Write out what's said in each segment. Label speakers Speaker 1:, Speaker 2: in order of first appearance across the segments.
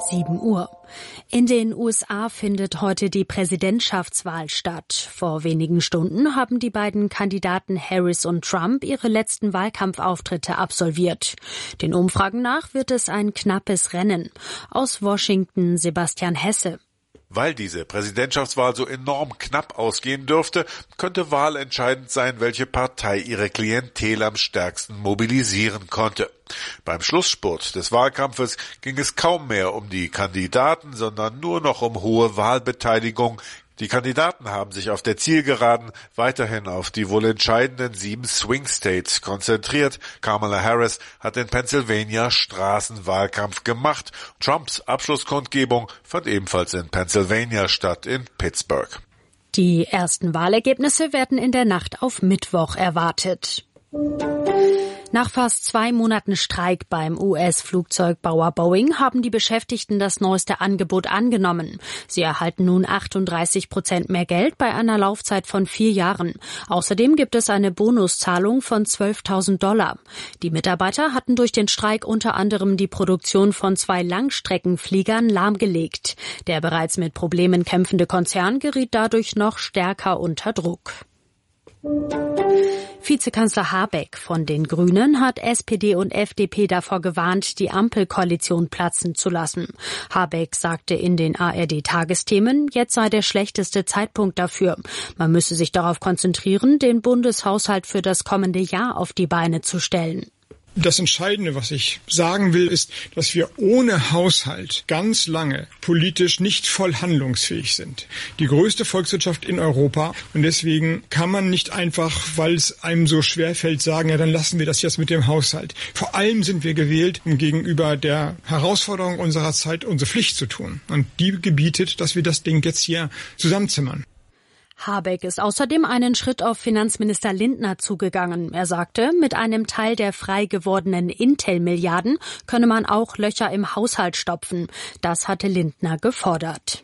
Speaker 1: 7 Uhr. In den USA findet heute die Präsidentschaftswahl statt. Vor wenigen Stunden haben die beiden Kandidaten Harris und Trump ihre letzten Wahlkampfauftritte absolviert. Den Umfragen nach wird es ein knappes Rennen. Aus Washington Sebastian Hesse.
Speaker 2: Weil diese Präsidentschaftswahl so enorm knapp ausgehen dürfte, könnte wahlentscheidend sein, welche Partei ihre Klientel am stärksten mobilisieren konnte. Beim Schlussspurt des Wahlkampfes ging es kaum mehr um die Kandidaten, sondern nur noch um hohe Wahlbeteiligung. Die Kandidaten haben sich auf der Zielgeraden weiterhin auf die wohl entscheidenden 7 Swing States konzentriert. Kamala Harris hat in Pennsylvania Straßenwahlkampf gemacht. Trumps Abschlusskundgebung fand ebenfalls in Pennsylvania statt, in Pittsburgh.
Speaker 1: Die ersten Wahlergebnisse werden in der Nacht auf Mittwoch erwartet. Nach fast 2 Monaten Streik beim US-Flugzeugbauer Boeing haben die Beschäftigten das neueste Angebot angenommen. Sie erhalten nun 38% mehr Geld bei einer Laufzeit von 4 Jahren. Außerdem gibt es eine Bonuszahlung von $12.000. Die Mitarbeiter hatten durch den Streik unter anderem die Produktion von 2 Langstreckenfliegern lahmgelegt. Der bereits mit Problemen kämpfende Konzern geriet dadurch noch stärker unter Druck. Vizekanzler Habeck von den Grünen hat SPD und FDP davor gewarnt, die Ampelkoalition platzen zu lassen. Habeck sagte in den ARD-Tagesthemen, jetzt sei der schlechteste Zeitpunkt dafür. Man müsse sich darauf konzentrieren, den Bundeshaushalt für das kommende Jahr auf die Beine zu stellen.
Speaker 3: Das Entscheidende, was ich sagen will, ist, dass wir ohne Haushalt ganz lange politisch nicht voll handlungsfähig sind. Die größte Volkswirtschaft in Europa. Und deswegen kann man nicht einfach, weil es einem so schwerfällt, sagen, ja, dann lassen wir das jetzt mit dem Haushalt. Vor allem sind wir gewählt, um gegenüber der Herausforderung unserer Zeit unsere Pflicht zu tun. Und die gebietet, dass wir das Ding jetzt hier zusammenzimmern.
Speaker 1: Habeck ist außerdem einen Schritt auf Finanzminister Lindner zugegangen. Er sagte, mit einem Teil der frei gewordenen Intel-Milliarden könne man auch Löcher im Haushalt stopfen. Das hatte Lindner gefordert.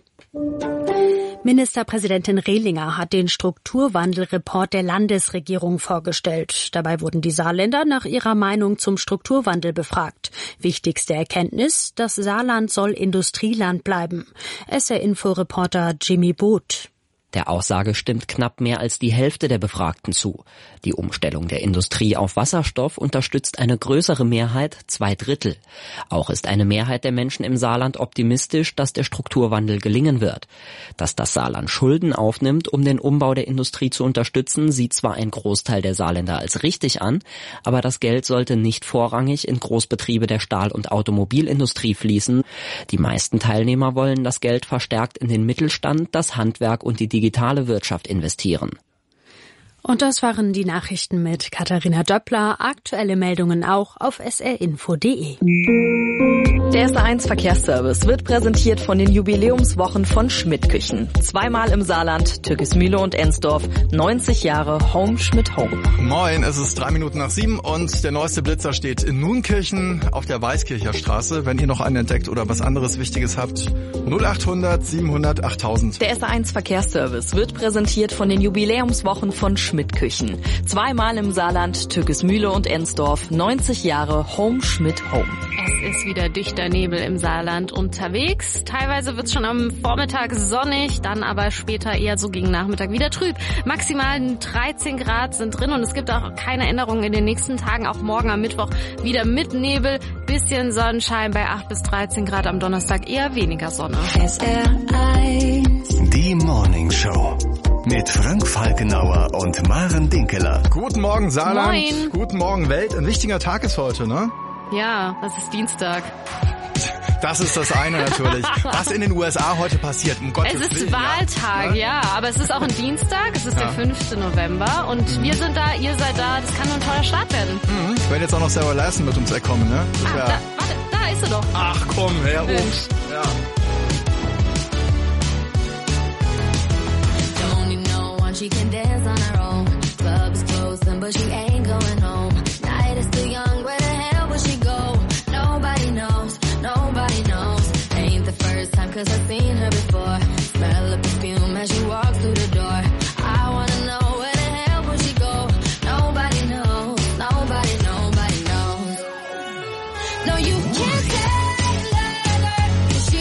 Speaker 1: Ministerpräsidentin Rehlinger hat den Strukturwandelreport der Landesregierung vorgestellt. Dabei wurden die Saarländer nach ihrer Meinung zum Strukturwandel befragt. Wichtigste Erkenntnis, das Saarland soll Industrieland bleiben. SR-Info-Reporter Jimmy Booth.
Speaker 4: Der Aussage stimmt knapp mehr als die Hälfte der Befragten zu. Die Umstellung der Industrie auf Wasserstoff unterstützt eine größere Mehrheit, 2/3. Auch ist eine Mehrheit der Menschen im Saarland optimistisch, dass der Strukturwandel gelingen wird. Dass das Saarland Schulden aufnimmt, um den Umbau der Industrie zu unterstützen, sieht zwar ein Großteil der Saarländer als richtig an, aber das Geld sollte nicht vorrangig in Großbetriebe der Stahl- und Automobilindustrie fließen. Die meisten Teilnehmer wollen das Geld verstärkt in den Mittelstand, das Handwerk und die digitale Wirtschaft investieren.
Speaker 1: Und das waren die Nachrichten mit Katharina Döppler. Aktuelle Meldungen auch auf srinfo.de.
Speaker 5: Der SR1 Verkehrsservice wird präsentiert von den Jubiläumswochen von Schmidt Küchen. 2-mal im Saarland, Türkismühle und Ensdorf. 90 Jahre Home Schmidt Home.
Speaker 6: Moin, es ist 7:03 und der neueste Blitzer steht in Nuenkirchen auf der Weißkircher Straße. Wenn ihr noch einen entdeckt oder was anderes Wichtiges habt, 0800 700 8000.
Speaker 5: Der SR1 Verkehrsservice wird präsentiert von den Jubiläumswochen von Schmidt Küchen. 2-mal im Saarland, Türkismühle und Ensdorf. 90 Jahre Home Schmidt Home.
Speaker 7: Es ist wieder dichter Nebel im Saarland unterwegs. Teilweise wird es schon am Vormittag sonnig, dann aber später eher so gegen Nachmittag wieder trüb. Maximal 13 Grad sind drin und es gibt auch keine Änderungen in den nächsten Tagen. Auch morgen am Mittwoch wieder mit Nebel, bisschen Sonnenschein bei 8 bis 13 Grad. Am Donnerstag eher weniger Sonne.
Speaker 8: SR1 Die Morning Show mit Frank Falkenauer und Maren Dinkeler.
Speaker 6: Guten Morgen Saarland,
Speaker 7: Moin.
Speaker 6: Guten Morgen Welt. Ein wichtiger Tag ist heute, ne?
Speaker 7: Ja, es ist Dienstag.
Speaker 6: Das ist das eine natürlich. Was in den USA heute passiert, um Gottes Willen.
Speaker 7: Es ist Wahltag, ja, aber es ist auch ein Dienstag, es ist der 5. November und wir sind da, ihr seid da, das kann nur ein toller Start werden.
Speaker 6: Wenn jetzt auch noch Sarah Larson mit ums Eck kommen, ne?
Speaker 7: Warte, da ist sie doch.
Speaker 6: Ach komm, Herr Obst. Ja.
Speaker 9: She can dance on her own. Club is closing, but she ain't going home. Night is too young, where the hell will she go? Nobody knows, nobody knows. Ain't the first time, 'cause I've seen her before. Smell of perfume as she walks through the door. I wanna know where the hell will she go? Nobody knows, nobody knows. No, you can't tell her, 'cause she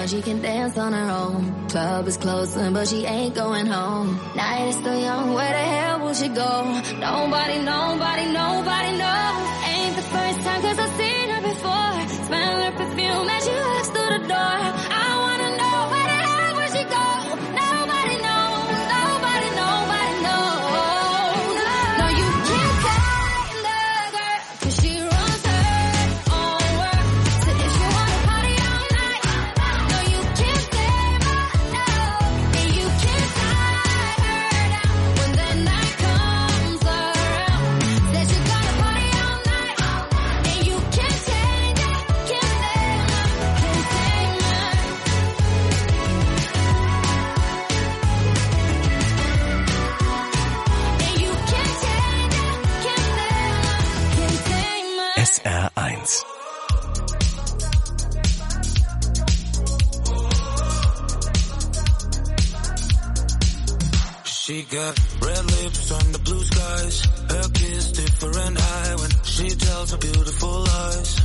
Speaker 9: but she can dance on her own. Club is closing, but she ain't going home. Night is still young, where the hell will she go? Nobody knows. Ain't the first time, 'cause I've seen her before. Smell her perfume as she walks through the door. I wanna know, where the hell will she go? Nobody knows. No, you can't find the girl, 'cause she runs her own world. So if you wanna party all night, no, you can't tame her, no. And you can't tie her down when the night comes around. Said you're gonna party all night, and you can't change it, can't tame her, can't tame her. And you can't change it, can't tame her, can't tame her.
Speaker 8: SR1.
Speaker 10: She got red lips on the blue skies. Her kiss different eye when she tells her beautiful lies.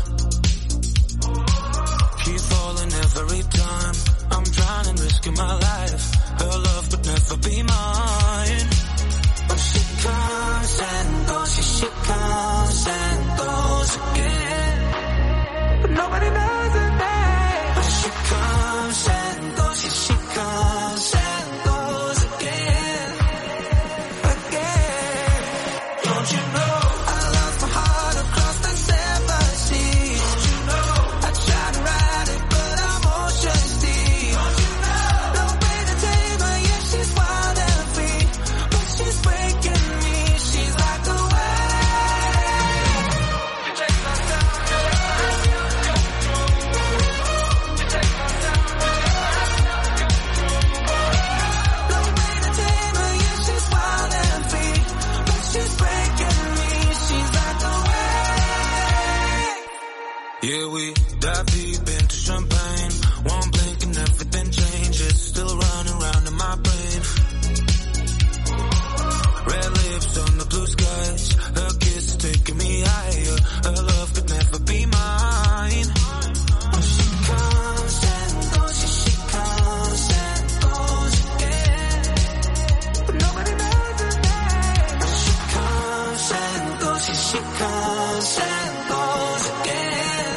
Speaker 10: Keep falling every time I'm trying and risking my life. Her love could never be mine. But she comes and goes, she comes and goes again. But nobody knows her name. But she comes and goes, she comes and goes again. Don't you know I lost my heart across the 7 seas? Don't you know I tried to ride it, but I'm ocean deep. Don't you know no way to tame her? Yeah, she's wild and free, but she's breaking me. She's like the wave. You take my time, you take my time. No way to tame her. Yeah, she's wild and free, but she's breaking me. She's like the wave. Yeah, we dive deep into champagne. One blink and everything changes. Still running round in my brain. Red lips on the blue skies. Her kiss is taking me higher. Her love could never be mine. But she comes and goes, she comes and goes again. But nobody knows her name. But she comes and goes, she comes and goes again.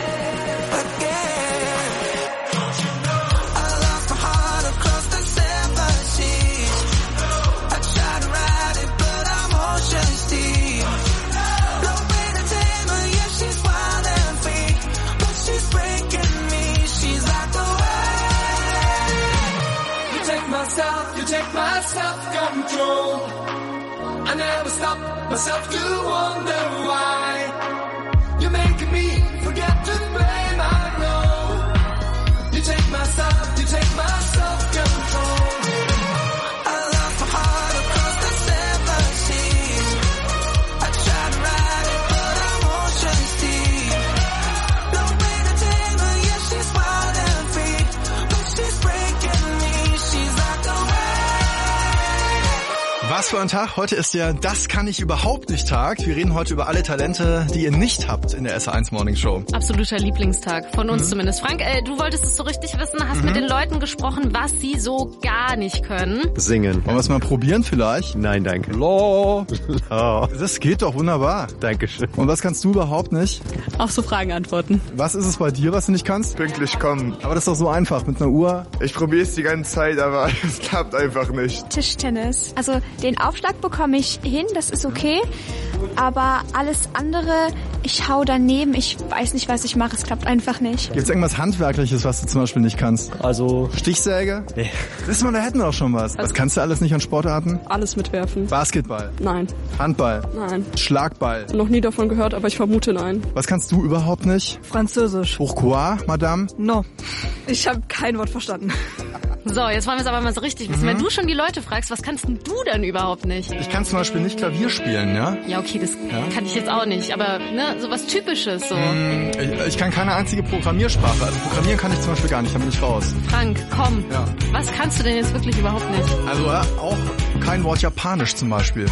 Speaker 10: Don't you know I lost my heart across the 7 seas? I tried to ride it, but I'm ocean deep. No way to tame her, yeah, she's wild and free, but she's breaking me. She's like the wave. You take my self-control. I never stop myself to wonder why. You're making me forget to blame, I know. You take my self-control. I lost my heart across the 7 seas. I tried to ride it, but I'm ocean deep. No way to tame her, yeah, she's wild and free, but she's breaking me. She's like the wave.
Speaker 6: Was für ein Tag. Heute ist ja Das kann ich überhaupt nicht Tag. Wir reden heute über alle Talente, die ihr nicht habt in der SR1 Morning Show.
Speaker 7: Absoluter Lieblingstag, von uns zumindest. Frank, du wolltest es so richtig wissen, hast mit den Leuten gesprochen, was sie so gar nicht können.
Speaker 11: Singen.
Speaker 6: Wollen wir es mal probieren vielleicht?
Speaker 11: Nein, danke.
Speaker 6: Das geht doch wunderbar.
Speaker 11: Dankeschön.
Speaker 6: Und was kannst du überhaupt nicht?
Speaker 12: Auf so Fragen antworten.
Speaker 6: Was ist es bei dir, was du nicht kannst?
Speaker 13: Pünktlich kommen.
Speaker 6: Aber das ist doch so einfach mit einer Uhr.
Speaker 13: Ich probiere es die ganze Zeit, aber es klappt einfach nicht.
Speaker 14: Tischtennis. Also den Aufschlag bekomme ich hin, das ist okay. Aber alles andere, ich hau daneben. Ich weiß nicht, was ich mache. Es klappt einfach nicht.
Speaker 6: Gibt's irgendwas Handwerkliches, was du zum Beispiel nicht kannst?
Speaker 11: Also
Speaker 6: Stichsäge?
Speaker 11: Nee.
Speaker 6: Siehst du mal, da hätten wir auch schon was. Was kannst du alles nicht an Sportarten?
Speaker 12: Alles mitwerfen.
Speaker 6: Basketball?
Speaker 12: Nein.
Speaker 6: Handball?
Speaker 12: Nein.
Speaker 6: Schlagball?
Speaker 12: Noch nie davon gehört, aber ich vermute nein.
Speaker 6: Was kannst du überhaupt nicht?
Speaker 12: Französisch.
Speaker 6: Pourquoi, Madame?
Speaker 12: No. Ich habe kein Wort verstanden.
Speaker 7: So, jetzt wollen wir es aber mal so richtig wissen. Wenn du schon die Leute fragst, was kannst denn du denn überhaupt nicht?
Speaker 6: Ich kann zum Beispiel nicht Klavier spielen, ja?
Speaker 7: Ja, okay, das kann ich jetzt auch nicht. Aber ne, so was Typisches so.
Speaker 6: Ich kann keine einzige Programmiersprache. Also programmieren kann ich zum Beispiel gar nicht, da bin ich raus.
Speaker 7: Frank, komm.
Speaker 6: Ja.
Speaker 7: Was kannst du denn jetzt wirklich überhaupt nicht?
Speaker 6: Also auch kein Wort Japanisch zum Beispiel.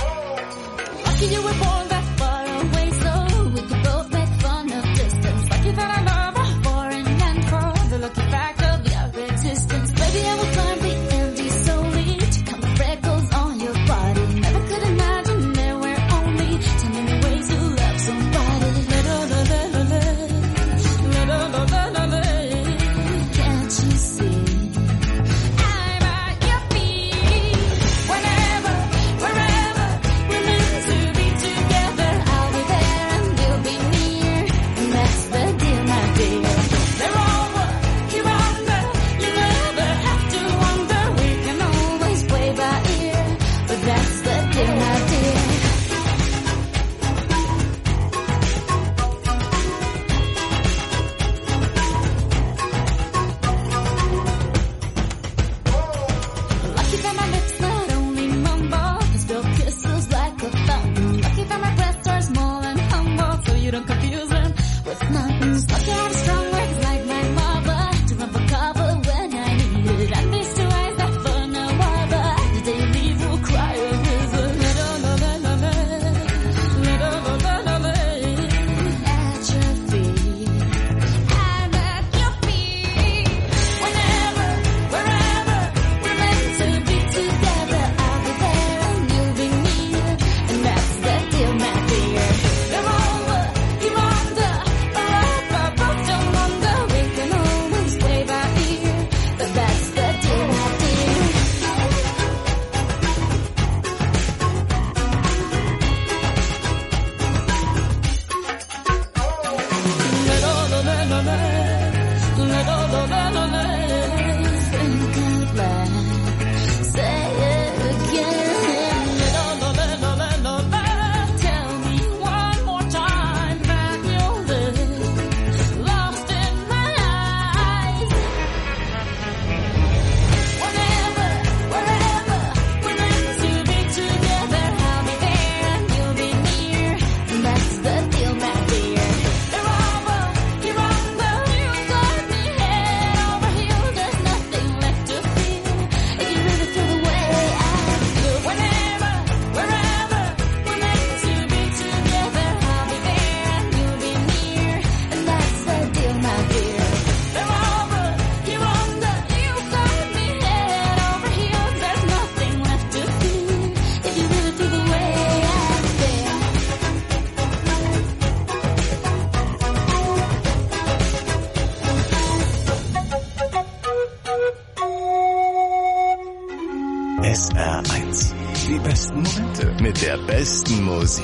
Speaker 8: SR1. Die besten Momente mit der besten Musik.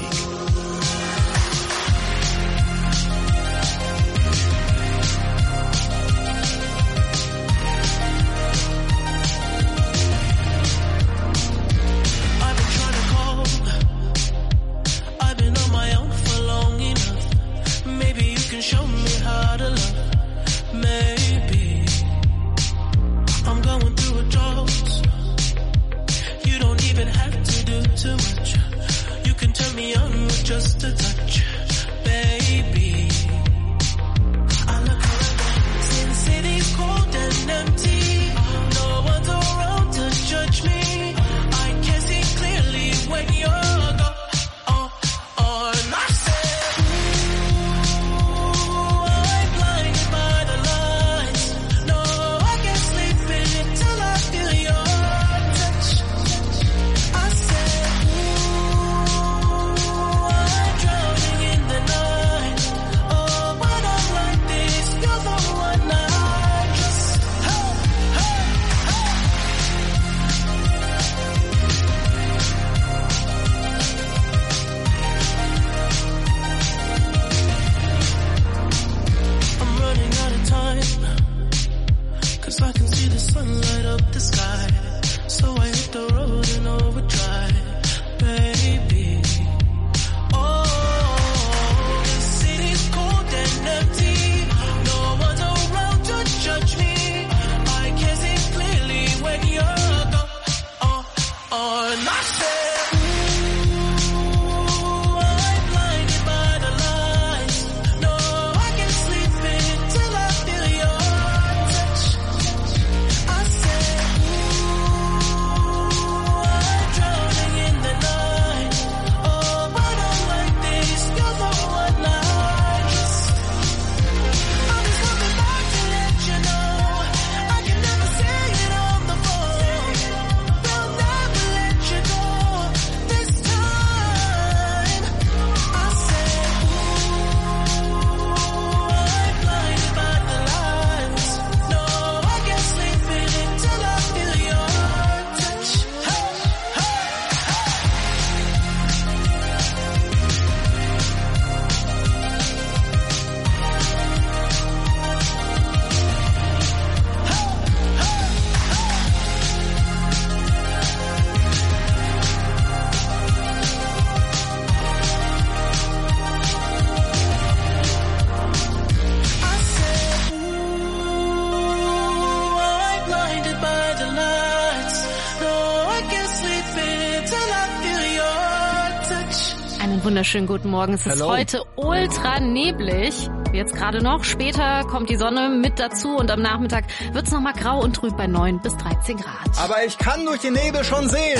Speaker 7: Wunderschönen guten Morgen. Es ist heute ultra neblig. Jetzt gerade noch. Später kommt die Sonne mit dazu und am Nachmittag wird es nochmal grau und trüb bei 9 bis 13 Grad.
Speaker 6: Aber ich kann durch den Nebel schon sehen.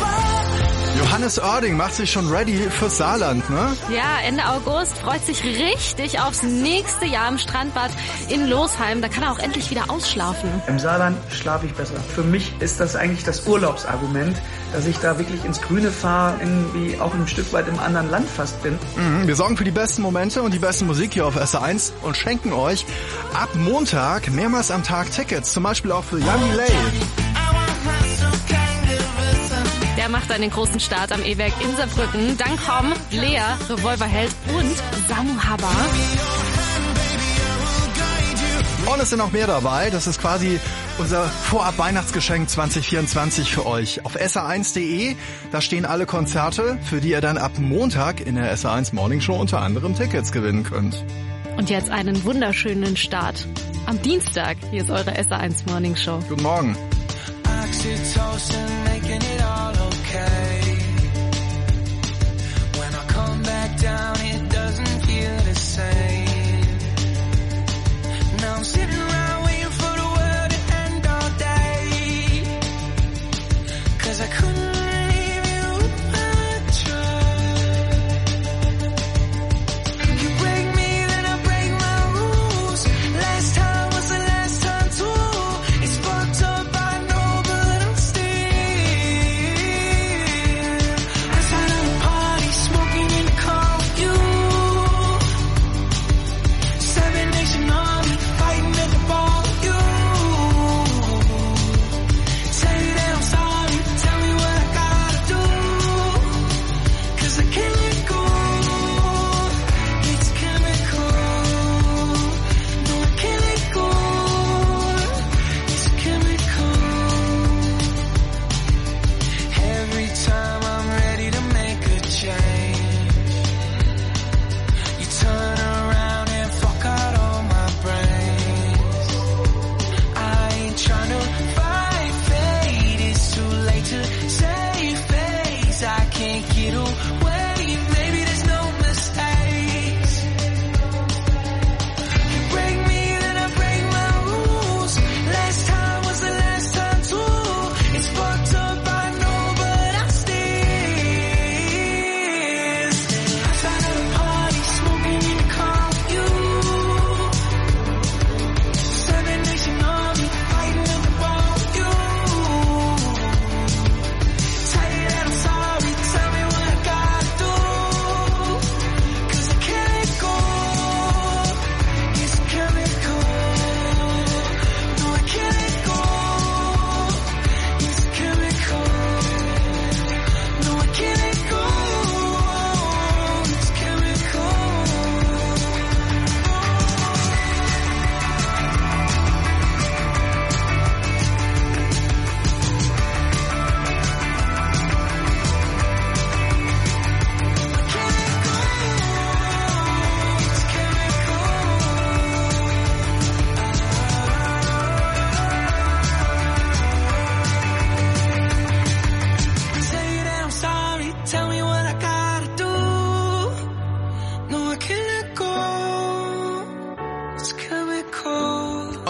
Speaker 6: Johannes Oerding macht sich schon ready fürs Saarland, ne?
Speaker 7: Ja, Ende August freut sich richtig aufs nächste Jahr im Strandbad in Losheim. Da kann er auch endlich wieder ausschlafen.
Speaker 11: Im Saarland schlafe ich besser. Für mich ist das eigentlich das Urlaubsargument, dass ich da wirklich ins Grüne fahre, irgendwie auch ein Stück weit im anderen Land fast bin.
Speaker 6: Wir sorgen für die besten Momente und die beste Musik hier auf SR1 und schenken euch ab Montag mehrmals am Tag Tickets, zum Beispiel auch für Jan Delay.
Speaker 7: Der macht dann den großen Start am E-Werk in Saarbrücken. Dann kommen Lea, Revolverheld und Samu Haber.
Speaker 6: Und es sind noch mehr dabei. Das ist quasi unser Vorab-Weihnachtsgeschenk 2024 für euch. Auf sr1.de, da stehen alle Konzerte, für die ihr dann ab Montag in der SR1 Morning Show unter anderem Tickets gewinnen könnt.
Speaker 7: Und jetzt einen wunderschönen Start. Am Dienstag, hier ist eure SR1 Morning Show.
Speaker 6: Guten Morgen.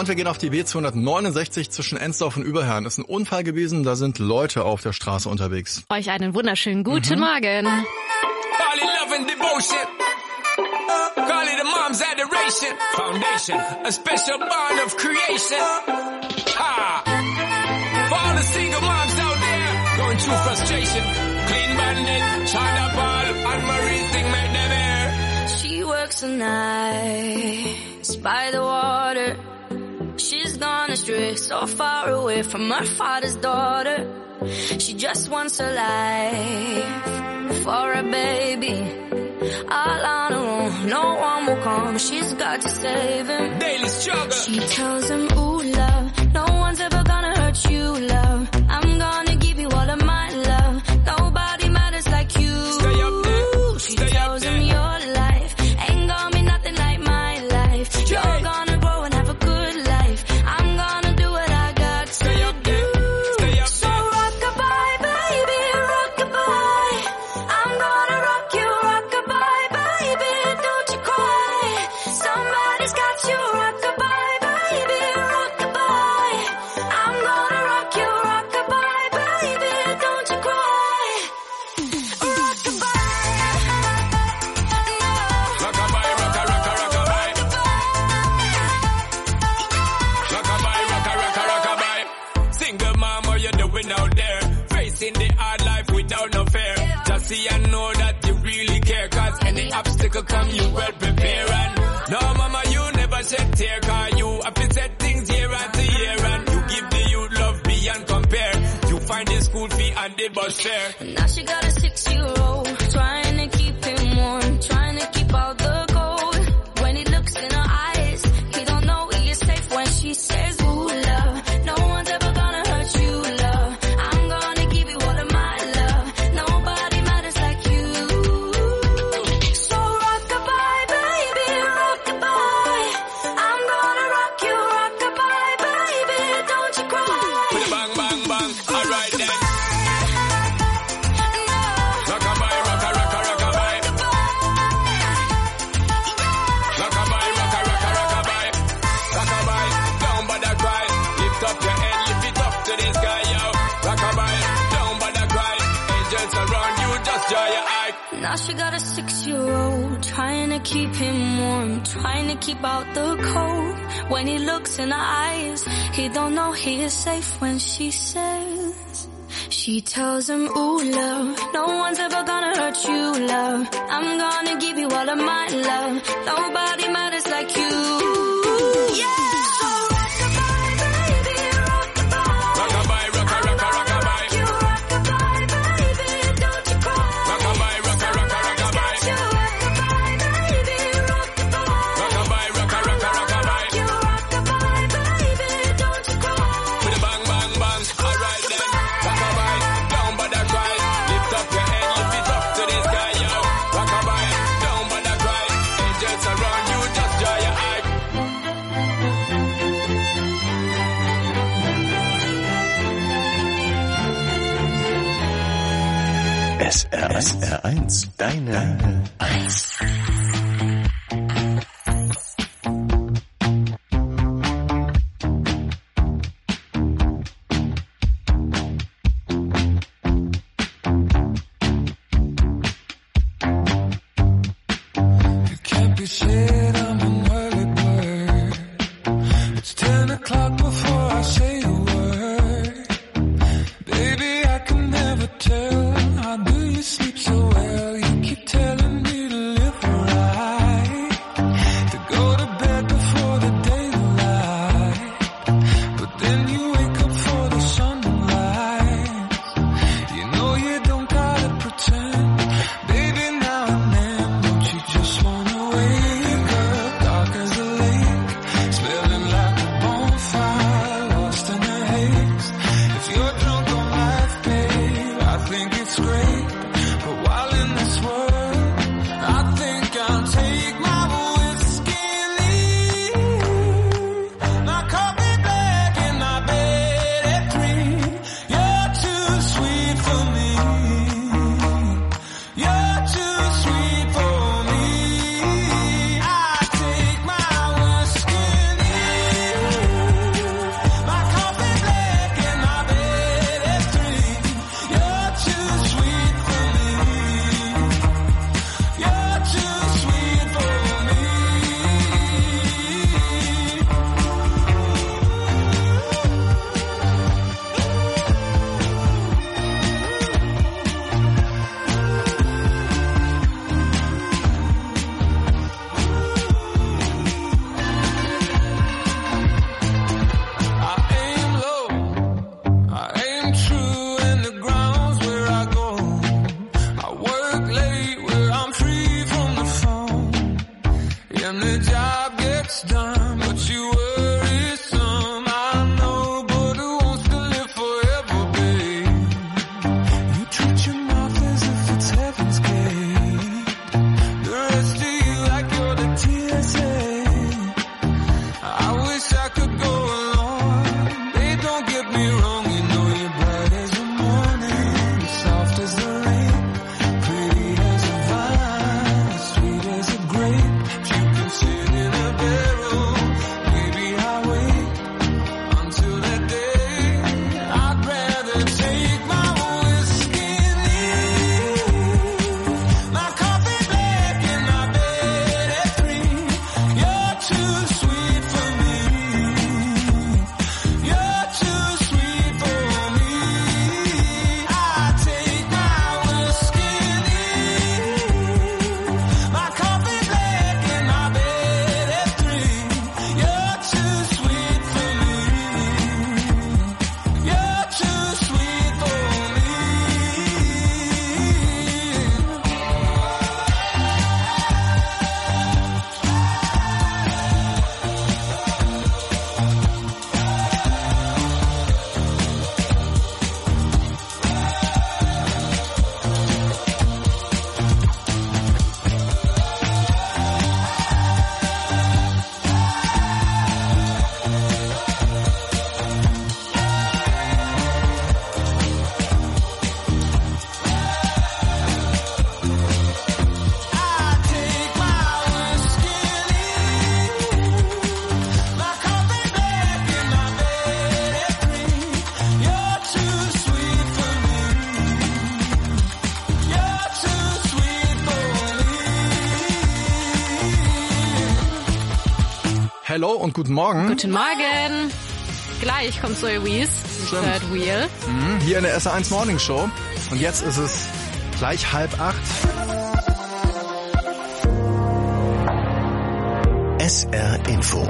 Speaker 6: und wir gehen auf die B269 zwischen Ensdorf und Überherrn. Das ist ein Unfall gewesen, da sind Leute auf der Straße unterwegs.
Speaker 7: Euch einen wunderschönen guten Morgen.
Speaker 10: Call it love and devotion. Call it a mom's adoration. Foundation, a special bond of creation. Ha! For all the single moms out there going through frustration. Clean Bandit, China Paul, and Marie thing made them air.
Speaker 9: She works the nights by the water. She's gone astray, so far away from her father's daughter. She just wants a life for a baby. All on her own, no one will come. She's got to save him.
Speaker 10: Daily struggle.
Speaker 9: She tells him, ooh, love, no one's ever gonna hurt you, love. I'm gonna give you all of my love. Nobody matters like you.
Speaker 10: Stay up there.
Speaker 9: She tells him your life ain't gonna be nothing like my life. You're gonna grow and have a good life. I'm gonna do what I got to do. So rock-a-bye, baby, rock-a-bye. I'm gonna rock you, rock-a-bye, baby, don't you cry. Somebody's got you, rock-a-bye, baby, rock-a-bye. I'm gonna rock you, rock-a-bye, baby, don't you cry. Rock-a-bye.
Speaker 10: Rock-a-bye, rock-a-rock-a-rock-a-bye. Rock-a-bye, rock-a-rock-a-rock-a-bye. Single mom, what you doing out there? Facing the hard life without no fear. Just see and know that you really care. Cause any obstacle come, you well prepare. And no, mama, you never shed tear. Cause you have to set things year after year. And you give the youth love beyond compare. You find the school fee and the bus fare.
Speaker 9: Now she got a 6-year-old, trying to keep him warm, trying to keep out the cold. When he looks in her eyes, he don't know he is safe when she says, ooh, love, no one's ever gonna hurt you, love. I'm gonna give you all of my love. Nobody matters like you. So rock-a-bye, baby, rock-a-bye. I'm gonna rock you, rock-a-bye, baby, don't you cry.
Speaker 10: With a bang, bang, bang. Alright then. Rock-a-bye, rock-a-rock-a-rock-a-bye. Rock-a-bye, rock-a-rock-a-rock-a-bye. Rock-a-bye, don't bother cry. Lift up your head, lift it up to the sky, yo. Rock-a-bye, don't bother cry. Angels around you, just dry your eye.
Speaker 9: Now she got a 6-year-old, trying to keep him warm, trying to keep out the cold. When he looks in her eyes, he don't know he is safe when she says. She tells him, ooh, love, no one's ever gonna hurt you, love. I'm gonna give you all of my love. Nobody matters like you. Yeah! So rock-a-bye, baby, rock-a-bye.
Speaker 10: Rock-a-bye, rock-a-rock-a-rock-a-bye.
Speaker 9: You rock-a-bye, baby, don't you cry.
Speaker 10: Rock-a-bye, rock-a-rock-a-rock-a-bye.
Speaker 9: You rock-a-bye, baby, rock-a-bye.
Speaker 10: Rock-a-bye, rock-a-rock-a-rock-a-bye.
Speaker 9: You rock-a-bye, baby, don't you cry.
Speaker 10: With a bang, bang, bang. Alright then. Rock-a-bye, don't bother cry. Lift up your head, lift it up to the sky, yo. Rock-a-bye, don't bother cry. Angels around you, just dry your eye.
Speaker 8: SR1, deine 1.
Speaker 10: It can't be said I'm an early bird. It's 10 o'clock before I say a word. Baby, I can never tell. How do you sleep so well? You keep telling me to live right.
Speaker 6: Hello und guten Morgen.
Speaker 7: Guten Morgen. Gleich kommt Zoe Wees, Third Wheel.
Speaker 6: Hier in der SR1 Morning Show. Und jetzt ist es gleich 7:30.
Speaker 8: SR Info.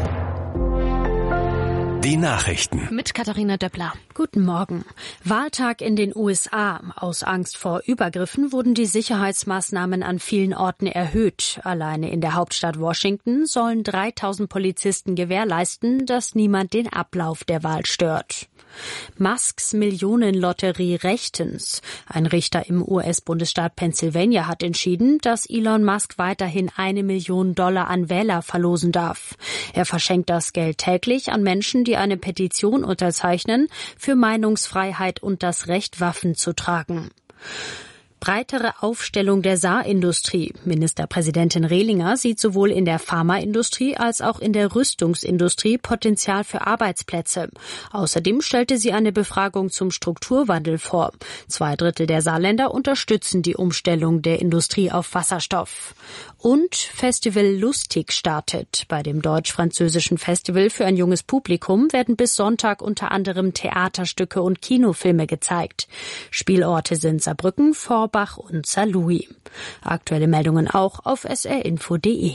Speaker 8: Die Nachrichten.
Speaker 7: Mit Katharina Döppler.
Speaker 1: Guten Morgen. Wahltag in den USA. Aus Angst vor Übergriffen wurden die Sicherheitsmaßnahmen an vielen Orten erhöht. Alleine in der Hauptstadt Washington sollen 3000 Polizisten gewährleisten, dass niemand den Ablauf der Wahl stört. Musks Millionenlotterie rechtens. Ein Richter im US-Bundesstaat Pennsylvania hat entschieden, dass Elon Musk weiterhin $1 Million an Wähler verlosen darf. Er verschenkt das Geld täglich an Menschen, die eine Petition unterzeichnen für Meinungsfreiheit und das Recht, Waffen zu tragen. Breitere Aufstellung der Saarindustrie. Ministerpräsidentin Rehlinger sieht sowohl in der Pharmaindustrie als auch in der Rüstungsindustrie Potenzial für Arbeitsplätze. Außerdem stellte sie eine Befragung zum Strukturwandel vor. 2/3 der Saarländer unterstützen die Umstellung der Industrie auf Wasserstoff. Und Festival Lustig startet. Bei dem deutsch-französischen Festival für ein junges Publikum werden bis Sonntag unter anderem Theaterstücke und Kinofilme gezeigt. Spielorte sind Saarbrücken, Forbach und Saarlouis. Aktuelle Meldungen auch auf srinfo.de.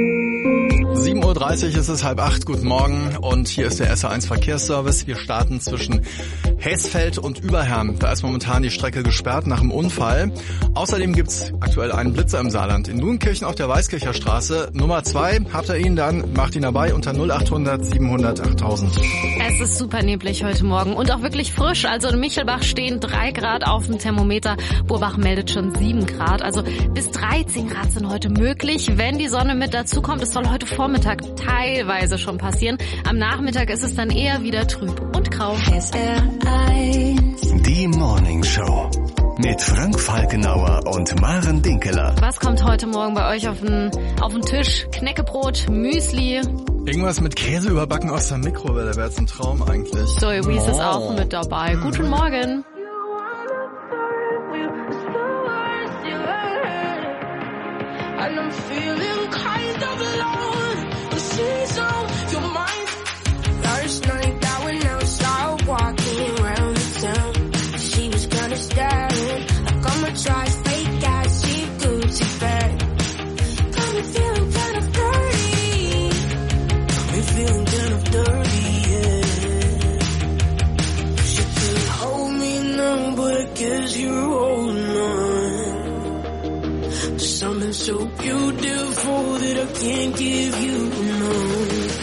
Speaker 6: 7:30 ist es 7:30. Guten Morgen und hier ist der SR1 Verkehrsservice. Wir starten zwischen Heßfeld und Überherm. Da ist momentan die Strecke gesperrt nach dem Unfall. Außerdem gibt's aktuell einen Blitzer im Saarland. In Nuenkirchen auf der Weißkircher Straße. Nummer 2. Habt ihr ihn dann? Macht ihn dabei unter 0800 700 8000.
Speaker 7: Es ist super neblig heute Morgen und auch wirklich frisch. Also in Michelbach stehen 3 Grad auf dem Thermometer. Burbach meldet schon 7 Grad. Also bis 13 Grad sind heute möglich, wenn die Sonne mit dazukommt. Es soll heute Vormittag teilweise schon passieren. Am Nachmittag ist es dann eher wieder trüb und grau.
Speaker 8: Die Morning Show. Mit Frank Falkenauer und Maren Dinkeler.
Speaker 7: Was kommt heute Morgen bei euch auf den Tisch? Knäckebrot, Müsli?
Speaker 6: Irgendwas mit Käse überbacken aus der Mikrowelle wäre jetzt ein Traum eigentlich.
Speaker 7: Zoe Wees ist auch mit dabei. Guten Morgen.
Speaker 10: And I'm feeling kind of alone. The seas on your mind. Last night I went outside walking around the town. She was kinda staring like I'm a try fake ass. She Gucci bag. Got me feeling kind of dirty. Got me feeling kind of dirty, yeah. She could hold me now, but I guess you're holding on. Something so beautiful that I can't give you, no.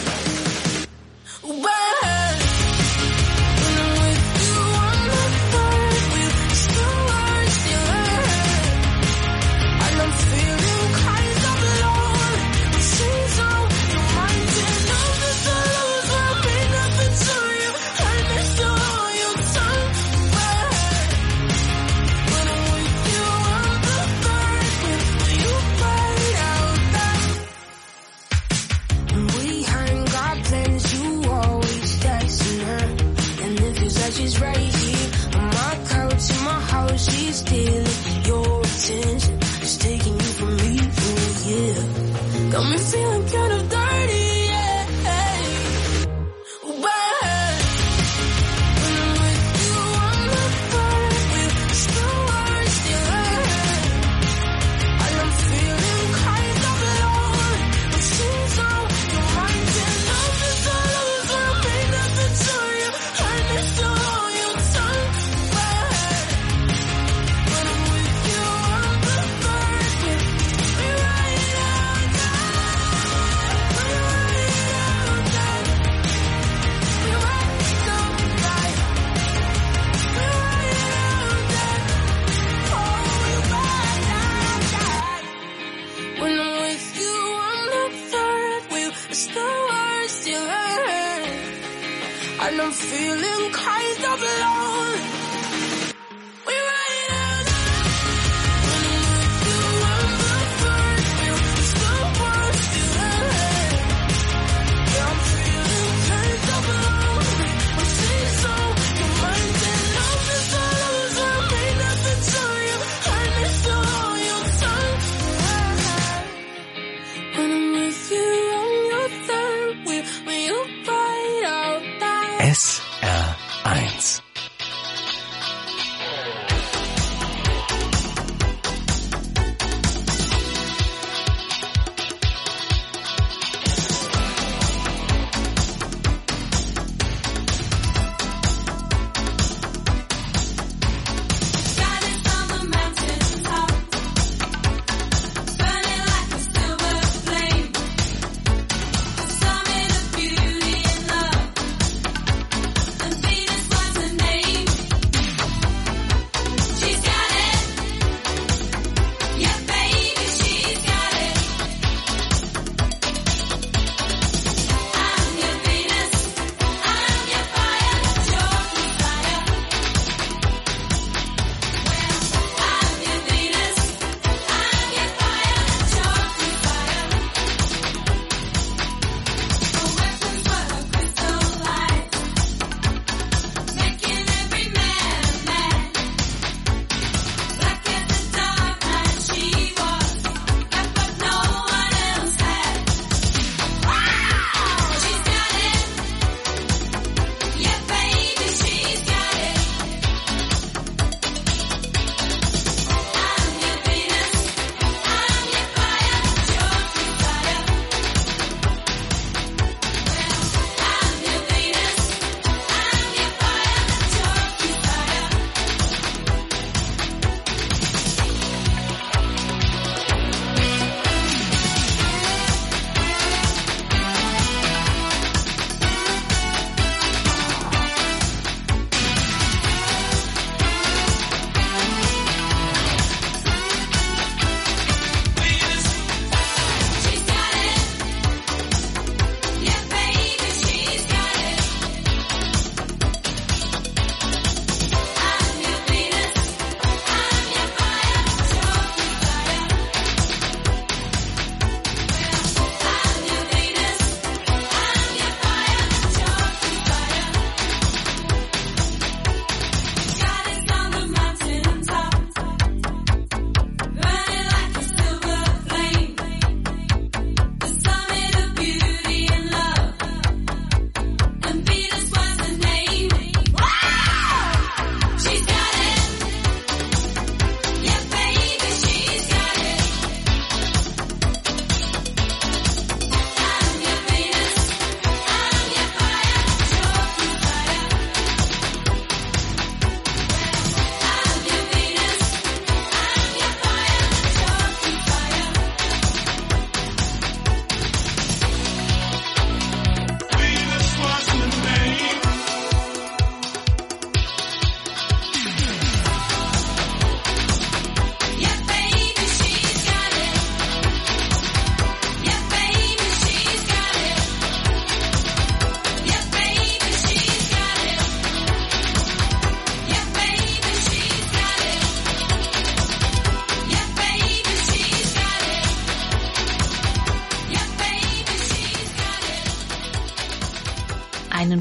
Speaker 10: She's right here on my couch in my house. She's stealing your attention. She's taking you from me, oh yeah. Got me feeling kind of dirty, yeah. When I'm with you, I'm not fine with still words, still hurt. And I'm feeling kind of alone. It seems on your mind and love is all over. Made nothing to you. Hurt me so. And I'm feeling kind of alone. We're right out. When I'm with you, I'm the first wheel. It's the worst still ahead. Yeah, I'm feeling kind of alone. I'm saying so. Your mind and love is all over. Made nothing to you. Hurt me so. Your tongue. When I'm with you, I'm your third wheel.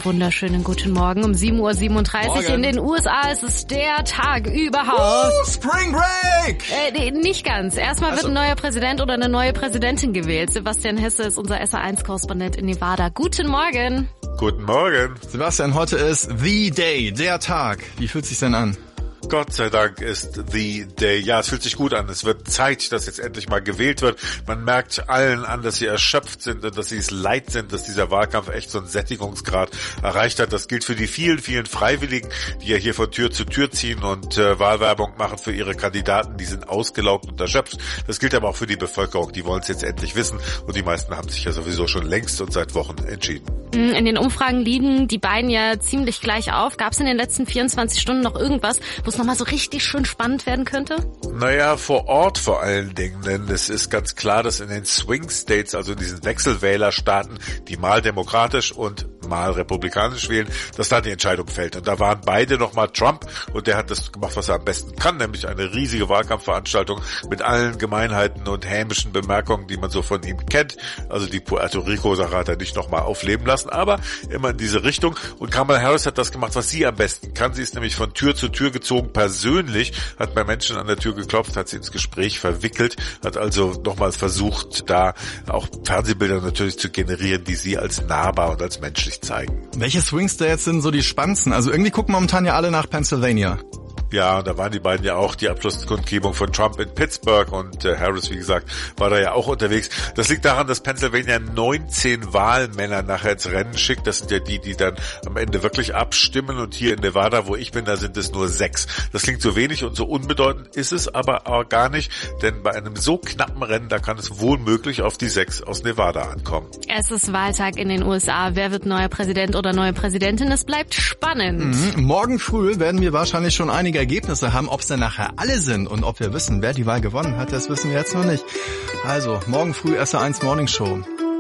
Speaker 7: wunderschönen guten Morgen. Um 7:37 Uhr in den USA ist es der Tag überhaupt.
Speaker 6: Spring Break!
Speaker 7: Nicht ganz. Erstmal wird ein neuer Präsident oder eine neue Präsidentin gewählt. Sebastian Hesse ist unser SA1-Korrespondent in Nevada. Guten Morgen.
Speaker 2: Guten Morgen.
Speaker 6: Sebastian, heute ist The Day, der Tag. Wie fühlt sich's denn an?
Speaker 2: Gott sei Dank ist The Day. Ja, es fühlt sich gut an. Es wird Zeit, dass jetzt endlich mal gewählt wird. Man merkt allen an, dass sie erschöpft sind und dass sie es leid sind, dass dieser Wahlkampf echt so einen Sättigungsgrad erreicht hat. Das gilt für die vielen, vielen Freiwilligen, die ja hier von Tür zu Tür ziehen und Wahlwerbung machen für ihre Kandidaten. Die sind ausgelaugt und erschöpft. Das gilt aber auch für die Bevölkerung. Die wollen es jetzt endlich wissen und die meisten haben sich ja sowieso schon längst und seit Wochen entschieden.
Speaker 7: In den Umfragen liegen die beiden ja ziemlich gleich auf. Gab es in den letzten 24 Stunden noch irgendwas, wo es nochmal so richtig schön spannend werden könnte?
Speaker 2: Naja, vor Ort vor allen Dingen, denn es ist ganz klar, dass in den Swing States, also in diesen Wechselwählerstaaten, die mal demokratisch und mal republikanisch wählen, dass da die Entscheidung fällt. Und da waren beide nochmal Trump und der hat das gemacht, was er am besten kann, nämlich eine riesige Wahlkampfveranstaltung mit allen Gemeinheiten und hämischen Bemerkungen, die man so von ihm kennt. Also die Puerto Rico-Sache hat er nicht nochmal aufleben lassen, aber immer in diese Richtung. Und Kamala Harris hat das gemacht, was sie am besten kann. Sie ist nämlich von Tür zu Tür gezogen, persönlich, hat bei Menschen an der Tür geklopft, hat sie ins Gespräch verwickelt, hat also nochmal versucht, da auch Fernsehbilder natürlich zu generieren, die sie als nahbar und als menschlich zeigen.
Speaker 6: Welche Swing States sind so die spannendsten? Also irgendwie gucken momentan ja alle nach Pennsylvania.
Speaker 2: Ja, da waren die beiden ja auch, die Abschlusskundgebung von Trump in Pittsburgh und Harris, wie gesagt, war da ja auch unterwegs. Das liegt daran, dass Pennsylvania 19 Wahlmänner nachher ins Rennen schickt. Das sind ja die, die dann am Ende wirklich abstimmen und hier in Nevada, wo ich bin, da sind es nur 6. Das klingt so wenig und so unbedeutend ist es aber auch gar nicht, denn bei einem so knappen Rennen, da kann es wohl möglich auf die 6 aus Nevada ankommen.
Speaker 7: Es ist Wahltag in den USA. Wer wird neuer Präsident oder neue Präsidentin? Es bleibt spannend.
Speaker 6: Morgen früh werden wir wahrscheinlich schon einige Ergebnisse haben. Ob es dann nachher alle sind und ob wir wissen, wer die Wahl gewonnen hat, das wissen wir jetzt noch nicht. Also, morgen früh SA1 Morning Show.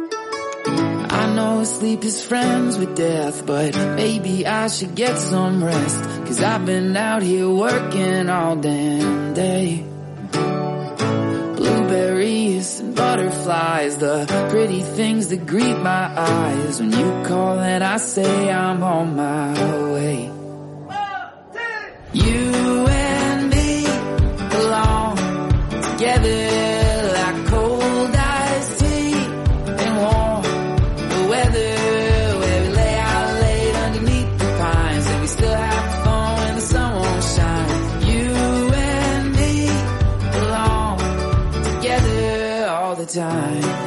Speaker 10: I know sleep is friends with death, but maybe I should get some rest, 'cause I've been out here working all damn day. Blueberries and butterflies, the pretty things that greet my eyes. When you call and I say I'm on my way. You and me belong together like cold iced tea and warm the weather, where we lay out late underneath the pines and we still have fun when the sun won't shine. You and me belong together all the time.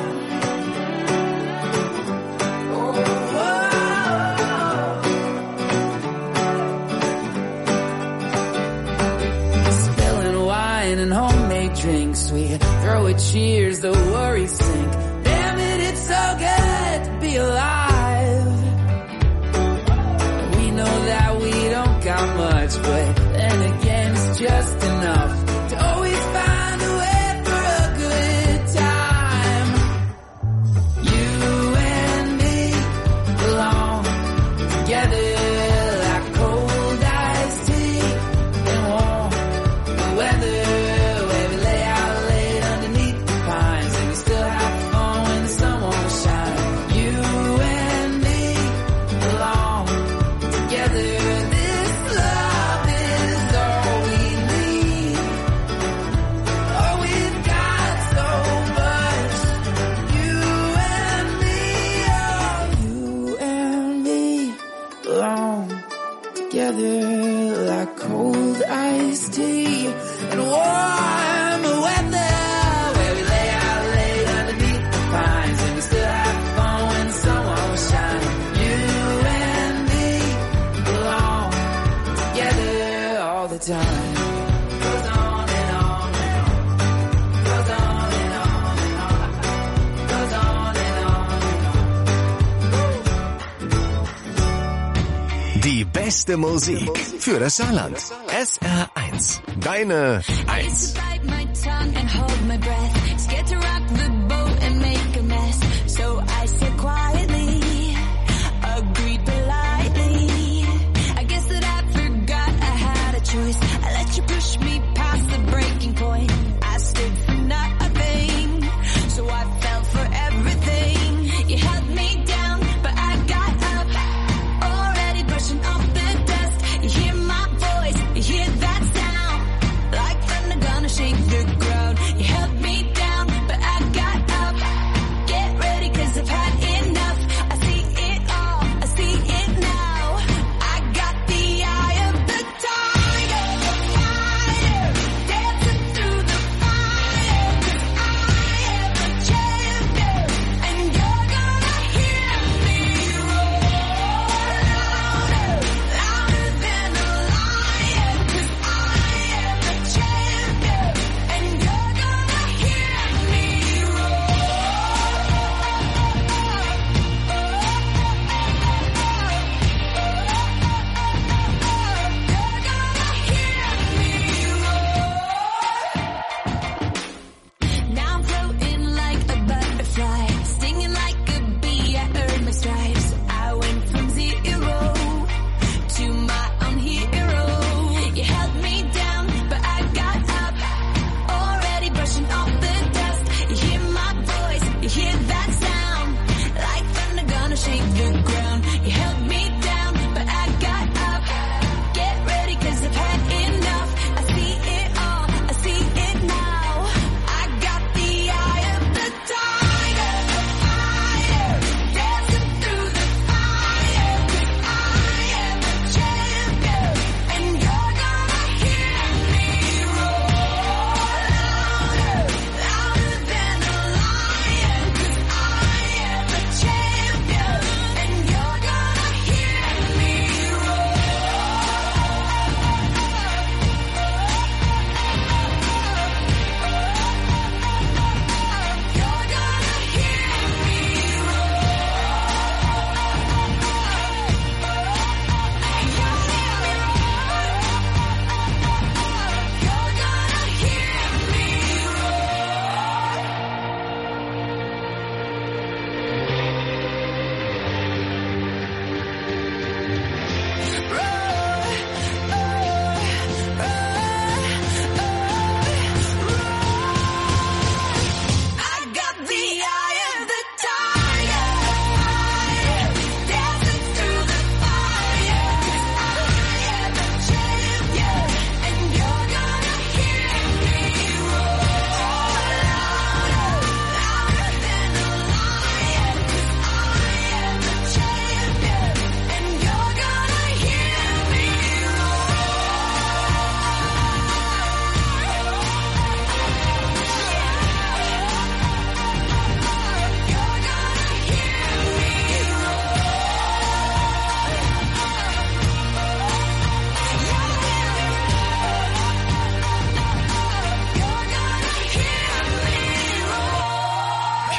Speaker 10: And homemade drinks, we throw a cheers, the worries sink. Damn it, it's so good to be alive. We know that we don't got much, but then again it's just enough to always find a way for a good time. You and me belong together like cold iced tea and warm the weather. Together like cold iced tea and warm weather, where we lay out late underneath the pines and we still have fun when the sun won't shine. You and me belong together all the time. Goes on and on and on. Goes on and on and on. Goes on and on and on.
Speaker 8: Die beste Musik für das Saarland. SR1. Deine 1.
Speaker 9: For everything, you held me down, but I got up. Oh,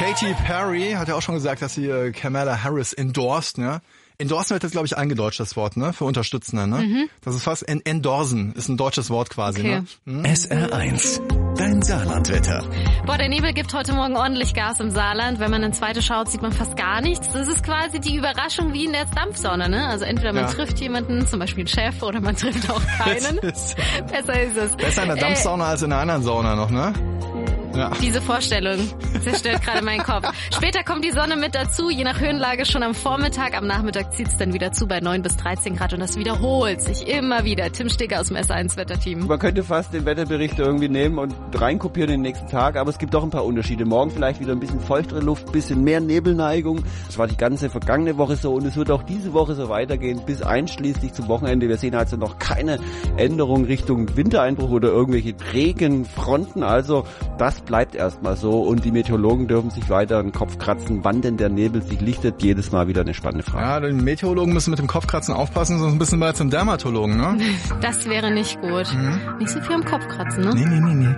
Speaker 6: Katy Perry hat ja auch schon gesagt, dass sie Kamala Harris endorsed, ne? Endorsen wird jetzt, glaube ich, eingedeutscht, das Wort, ne? Für Unterstützende, ne? Mhm. Das ist fast endorsen, ist ein deutsches Wort quasi,
Speaker 7: okay.
Speaker 6: Ne?
Speaker 8: SR1, dein Saarlandwetter.
Speaker 7: Boah, der Nebel gibt heute Morgen ordentlich Gas im Saarland. Wenn man ins Zweite schaut, sieht man fast gar nichts. Das ist quasi die Überraschung wie in der Dampfsauna, ne? Also entweder man trifft jemanden, zum Beispiel einen Chef, oder man trifft auch keinen. Besser ist es.
Speaker 6: Besser in der Dampfsauna als in einer anderen Sauna noch, ne? Ja.
Speaker 7: Diese Vorstellung zerstört gerade meinen Kopf. Später kommt die Sonne mit dazu, je nach Höhenlage schon am Vormittag. Am Nachmittag zieht es dann wieder zu bei 9 bis 13 Grad und das wiederholt sich immer wieder. Tim Stegger aus dem SR1 Wetterteam.
Speaker 15: Man könnte fast den Wetterbericht irgendwie nehmen und reinkopieren in den nächsten Tag, aber es gibt doch ein paar Unterschiede. Morgen vielleicht wieder ein bisschen feuchtere Luft, ein bisschen mehr Nebelneigung. Das war die ganze vergangene Woche so und es wird auch diese Woche so weitergehen bis einschließlich zum Wochenende. Wir sehen also noch keine Änderung Richtung Wintereinbruch oder irgendwelche Regenfronten. Also das bleibt erstmal so und die Meteorologen dürfen sich weiter den Kopf kratzen, wann denn der Nebel sich lichtet. Jedes Mal wieder eine spannende Frage.
Speaker 6: Ja, die Meteorologen müssen mit dem Kopfkratzen aufpassen, sonst ein bisschen mal zum Dermatologen, ne?
Speaker 7: Das wäre nicht gut. Nicht so viel am Kopf kratzen, ne?
Speaker 6: Nee.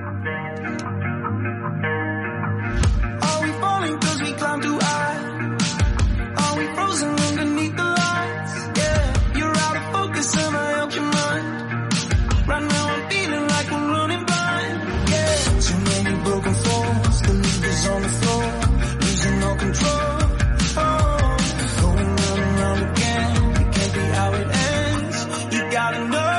Speaker 10: Are we falling 'cause we climb too high? Are we frozen underneath the lights? Yeah, you're out of focus and I help your mind. Right now I'm feeling like we're running blind. Yeah, too many broken falls, the levers on the floor, losing all control. Oh, going round and round again, it can't be how it ends. You gotta know.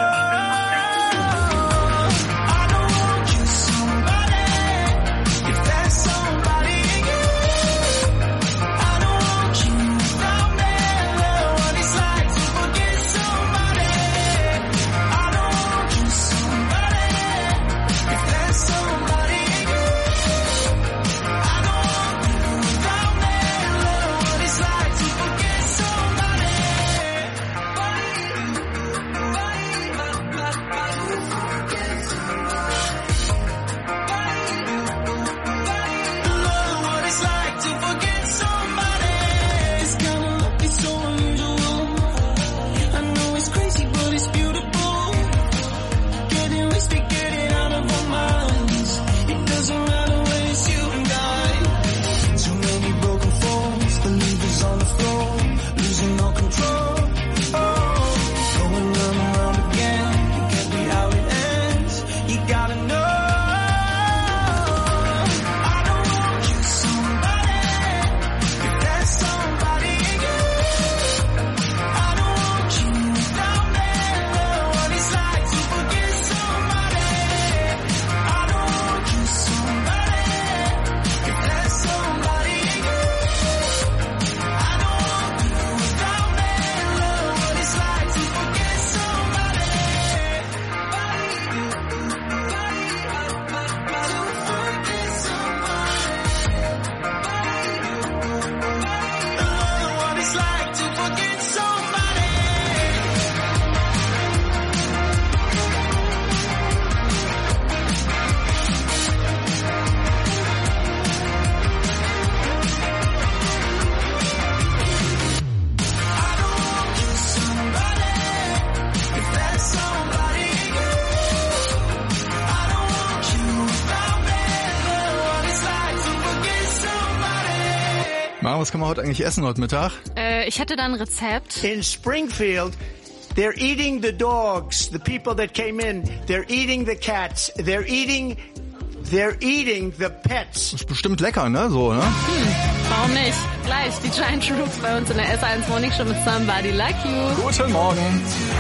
Speaker 6: Was kann man heute eigentlich essen heute Mittag?
Speaker 7: Ich hätte da ein Rezept.
Speaker 16: In Springfield, they're eating the dogs, the people that came in. They're eating the cats. They're eating the pets.
Speaker 6: Das ist bestimmt lecker, ne? So, ne?
Speaker 7: Warum nicht? Gleich die Giant Roots bei uns in der SR1 Morning Show mit Somebody Like You.
Speaker 6: Guten Morgen.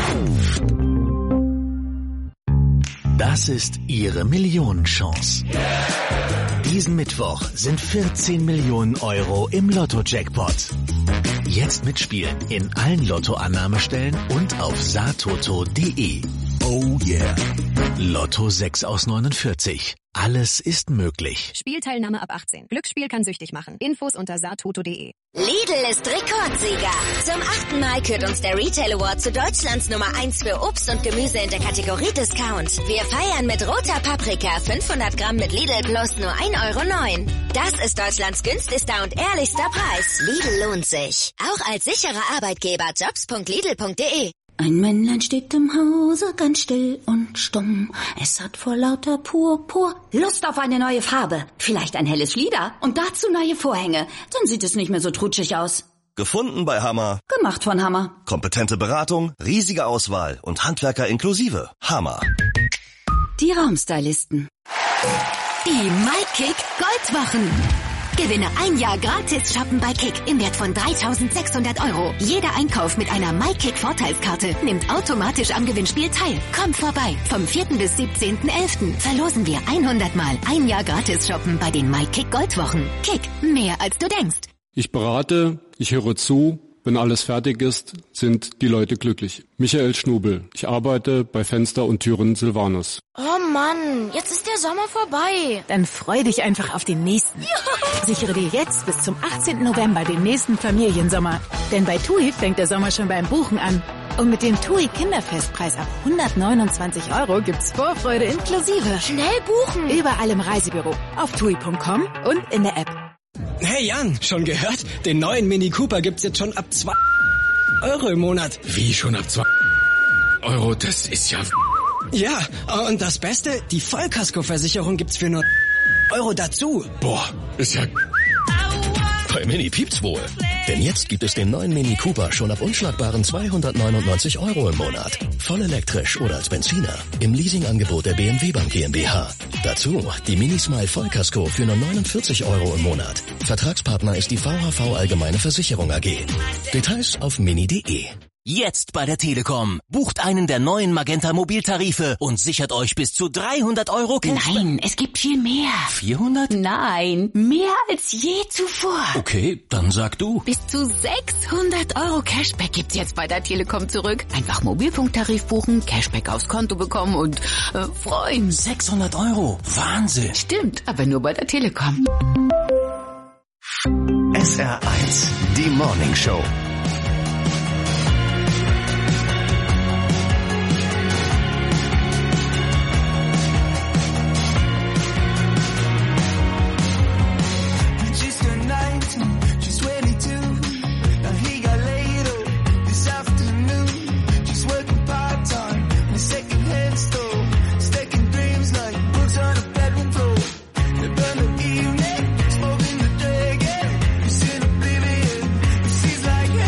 Speaker 8: Das ist Ihre Millionenchance. Diesen Mittwoch sind 14 Millionen Euro im Lotto-Jackpot. Jetzt mitspielen in allen Lottoannahmestellen und auf saartoto.de. Oh yeah. Lotto 6 aus 49. Alles ist möglich.
Speaker 17: Spielteilnahme ab 18. Glücksspiel kann süchtig machen. Infos unter saartoto.de.
Speaker 18: Lidl ist Rekordsieger. Zum 8. Mal kürt uns der Retail Award zu Deutschlands Nummer 1 für Obst und Gemüse in der Kategorie Discount. Wir feiern mit roter Paprika 500 Gramm mit Lidl Plus nur 1,09 €. Das ist Deutschlands günstigster und ehrlichster Preis. Lidl lohnt sich. Auch als sicherer Arbeitgeber. Jobs.lidl.de.
Speaker 19: Ein Männlein steht im Hause ganz still und und stumm. Es hat vor lauter Purpur Lust auf eine neue Farbe. Vielleicht ein helles Lila und dazu neue Vorhänge. Dann sieht es nicht mehr so trutschig aus.
Speaker 8: Gefunden bei Hammer.
Speaker 19: Gemacht von Hammer.
Speaker 8: Kompetente Beratung, riesige Auswahl und Handwerker inklusive. Hammer.
Speaker 19: Die Raumstylisten.
Speaker 18: Die MyKick Goldwochen. Gewinne ein Jahr gratis shoppen bei Kick im Wert von 3.600 €. Jeder Einkauf mit einer MyKick Vorteilskarte nimmt automatisch am Gewinnspiel teil. Komm vorbei. Vom 4. bis 17.11. verlosen wir 100 Mal ein Jahr gratis shoppen bei den MyKick Goldwochen. Kick, mehr als du denkst.
Speaker 20: Ich berate, ich höre zu. Wenn alles fertig ist, sind die Leute glücklich. Michael Schnubel. Ich arbeite bei Fenster und Türen Silvanus.
Speaker 21: Oh Mann, jetzt ist der Sommer vorbei.
Speaker 22: Dann freu dich einfach auf den nächsten. Ja. Sichere dir jetzt bis zum 18. November den nächsten Familiensommer. Denn bei TUI fängt der Sommer schon beim Buchen an. Und mit dem TUI Kinderfestpreis ab 129 € gibt's Vorfreude inklusive.
Speaker 21: Schnell buchen!
Speaker 22: Überall im Reisebüro, auf TUI.com und in der App.
Speaker 23: Hey Jan, schon gehört? Den neuen Mini Cooper gibt's jetzt schon ab 2 € im Monat.
Speaker 24: Wie schon ab 2 €? Das ist ja...
Speaker 23: Ja, und das Beste, die Vollkaskoversicherung gibt's für nur € dazu.
Speaker 24: Boah, ist ja...
Speaker 8: Bei Mini piept's wohl. Denn jetzt gibt es den neuen Mini Cooper schon ab unschlagbaren 299 € im Monat. Voll elektrisch oder als Benziner. Im Leasingangebot der BMW Bank GmbH. Dazu die Mini Smile Vollkasko für nur 49 € im Monat. Vertragspartner ist die VHV Allgemeine Versicherung AG. Details auf mini.de.
Speaker 25: Jetzt bei der Telekom. Bucht einen der neuen Magenta Mobiltarife und sichert euch bis zu 300 € Cashback.
Speaker 19: Nein, es gibt viel mehr.
Speaker 25: 400?
Speaker 19: Nein, mehr als je zuvor.
Speaker 25: Okay, dann sag du.
Speaker 19: Bis zu 600 € Cashback gibt's jetzt bei der Telekom zurück. Einfach Mobilfunktarif buchen, Cashback aufs Konto bekommen und freuen.
Speaker 25: 600 €? Wahnsinn.
Speaker 19: Stimmt, aber nur bei der Telekom.
Speaker 8: SR1, die Morning Show.
Speaker 10: Like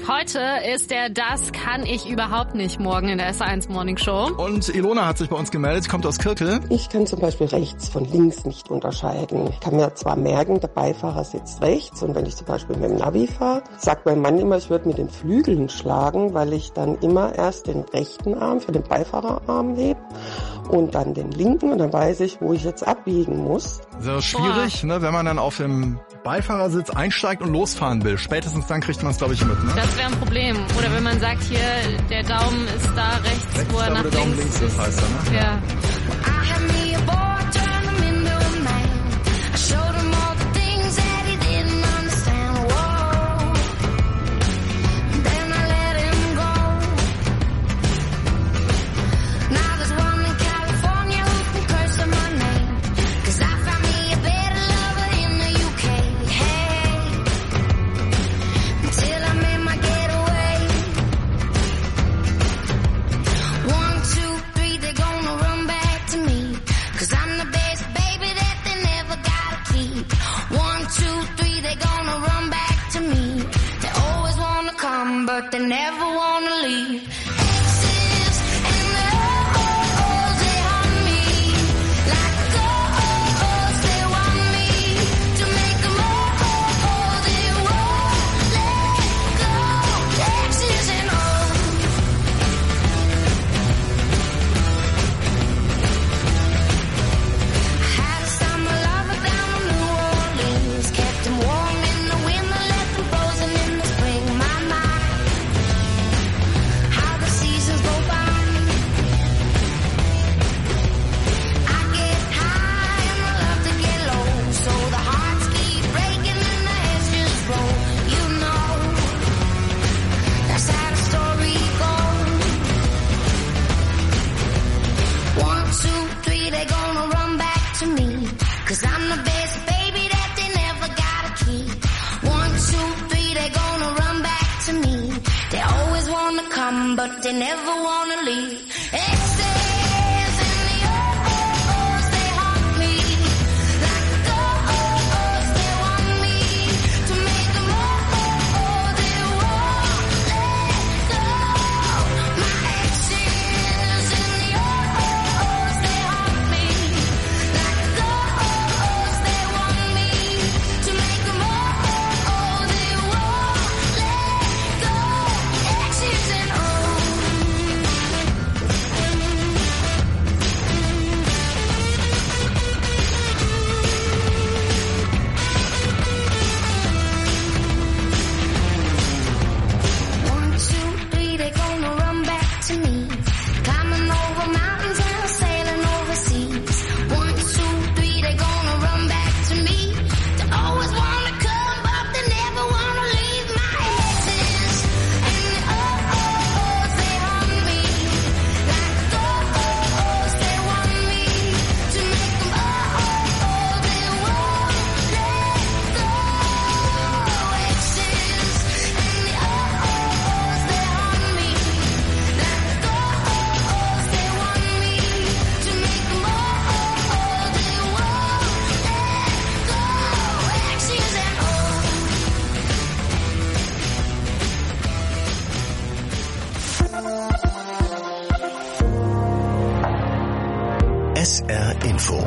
Speaker 7: Heute ist der Das kann ich überhaupt nicht morgen in der SR1 Morning Show.
Speaker 6: Und Ilona hat sich bei uns gemeldet, sie kommt aus Kirkel.
Speaker 3: Ich kann zum Beispiel rechts von links nicht unterscheiden. Ich kann mir zwar merken, der Beifahrer sitzt rechts und wenn ich zum Beispiel mit dem Navi fahre, sagt mein Mann immer, ich würde mit den Flügeln schlagen, weil ich dann immer erst den rechten Arm für den Beifahrerarm hebe und dann den linken und dann weiß ich, wo ich jetzt abbiegen muss.
Speaker 6: So schwierig, ne, wenn man dann auf dem Beifahrersitz einsteigt und losfahren will. Spätestens dann kriegt man es, glaube ich, mit. Ne?
Speaker 7: Das wäre ein Problem. Oder wenn man sagt, hier, der Daumen ist da rechts wo er nach links ist.
Speaker 6: Heißt er, ne?
Speaker 7: Ja.
Speaker 9: But they never wanna leave. But they never wanna leave. Exes in the O's, they haunt me. Like ghosts, they want me to make them all. They won't let go. My exes in the O's, they haunt me. Like ghosts, they want me to make them all. They won't let go. Exes in O's.
Speaker 8: SR Info.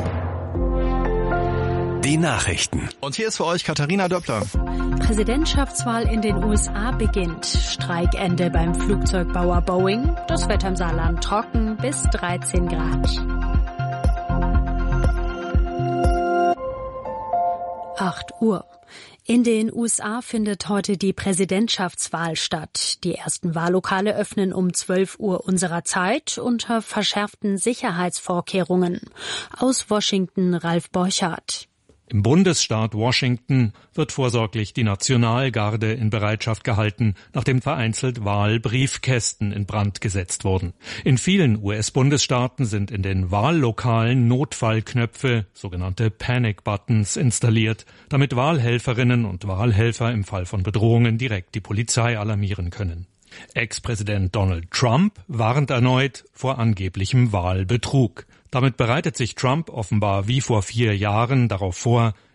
Speaker 8: Die Nachrichten.
Speaker 6: Und hier ist für euch Katharina Döppler.
Speaker 1: Präsidentschaftswahl in den USA beginnt. Streikende beim Flugzeugbauer Boeing. Das Wetter im Saarland trocken bis 13 Grad. 8 Uhr. In den USA findet heute die Präsidentschaftswahl statt. Die ersten Wahllokale öffnen um 12 Uhr unserer Zeit unter verschärften Sicherheitsvorkehrungen. Aus Washington Ralf Borchardt.
Speaker 4: Im Bundesstaat Washington wird vorsorglich die Nationalgarde in Bereitschaft gehalten, nachdem vereinzelt Wahlbriefkästen in Brand gesetzt wurden. In vielen US-Bundesstaaten sind in den Wahllokalen Notfallknöpfe, sogenannte Panic Buttons, installiert, damit Wahlhelferinnen und Wahlhelfer im Fall von Bedrohungen direkt die Polizei alarmieren können. Ex-Präsident Donald Trump warnt erneut vor angeblichem Wahlbetrug. Damit bereitet sich Trump offenbar wie vor 4 Jahren darauf vor,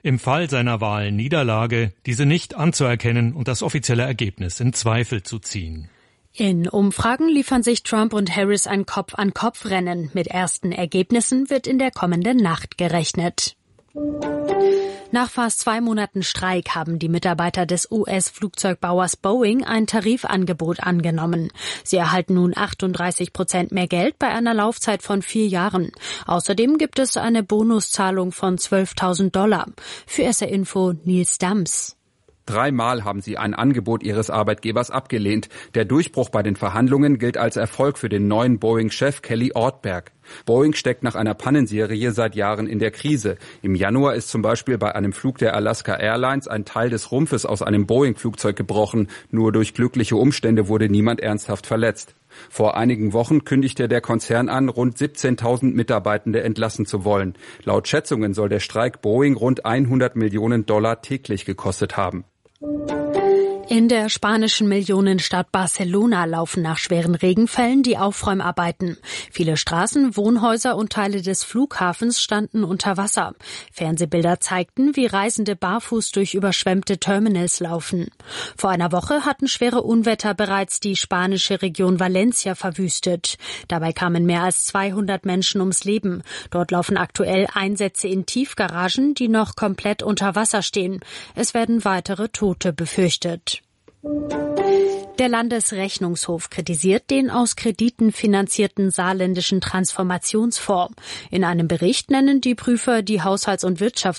Speaker 4: im Fall seiner Wahlniederlage diese nicht anzuerkennen und das offizielle Ergebnis in Zweifel zu ziehen.
Speaker 1: In Umfragen liefern sich Trump und Harris ein Kopf-an-Kopf-Rennen. Mit ersten Ergebnissen wird in der kommenden Nacht gerechnet. Nach fast 2 Monaten Streik haben die Mitarbeiter des US-Flugzeugbauers Boeing ein Tarifangebot angenommen. Sie erhalten nun 38% mehr Geld bei einer Laufzeit von 4 Jahren. Außerdem gibt es eine Bonuszahlung von $12.000. Für SR Info Nils Dams.
Speaker 5: 3-mal haben sie ein Angebot ihres Arbeitgebers abgelehnt. Der Durchbruch bei den Verhandlungen gilt als Erfolg für den neuen Boeing-Chef Kelly Ortberg. Boeing steckt nach einer Pannenserie seit Jahren in der Krise. Im Januar ist zum Beispiel bei einem Flug der Alaska Airlines ein Teil des Rumpfes aus einem Boeing-Flugzeug gebrochen. Nur durch glückliche Umstände wurde niemand ernsthaft verletzt. Vor einigen Wochen kündigte der Konzern an, rund 17.000 Mitarbeitende entlassen zu wollen. Laut Schätzungen soll der Streik Boeing rund $100 Millionen täglich gekostet haben.
Speaker 1: In der spanischen Millionenstadt Barcelona laufen nach schweren Regenfällen die Aufräumarbeiten. Viele Straßen, Wohnhäuser und Teile des Flughafens standen unter Wasser. Fernsehbilder zeigten, wie Reisende barfuß durch überschwemmte Terminals laufen. Vor einer Woche hatten schwere Unwetter bereits die spanische Region Valencia verwüstet. Dabei kamen mehr als 200 Menschen ums Leben. Dort laufen aktuell Einsätze in Tiefgaragen, die noch komplett unter Wasser stehen. Es werden weitere Tote befürchtet. Der Landesrechnungshof kritisiert den aus Krediten finanzierten saarländischen Transformationsfonds. In einem Bericht nennen die Prüfer die Haushalts- und